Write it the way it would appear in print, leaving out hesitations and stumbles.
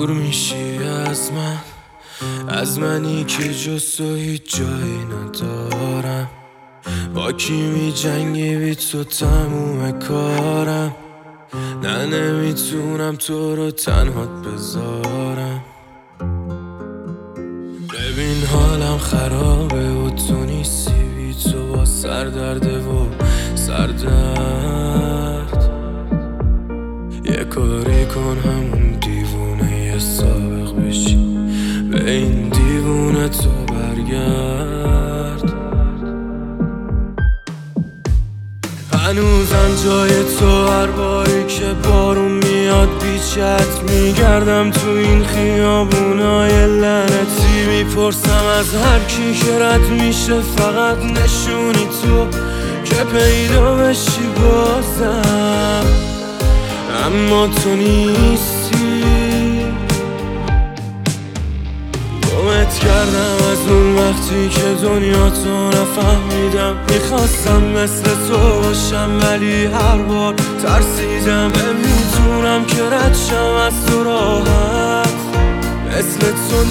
دور میشی از منی که جز تو هیچ جایی ندارم. با کی می جنگی بی تو تموم کارم. نه نمیتونم تو رو تنهات بذارم. ببین حالم خرابه و تو نیستی، بی تو با سردرده و سردرد. یه کاری کن همون دیوونه یه سابق بشی، به این دیوونه تو برگرد. هنوزم جای تو هر باری که بارون میاد بیچت میگردم تو این خیابونای لعنتی. میپرسم از هر کی که رد میشه فقط نشونی تو که پیدا بشی بازم، اما تو نیستی. گمت کردم از اون وقتی که دنیا تو نفهمیدم. میخواستم مثل تو باشم ولی هر بار ترسیدم. نمیتونم که رد شم از تو راحت مثل تو.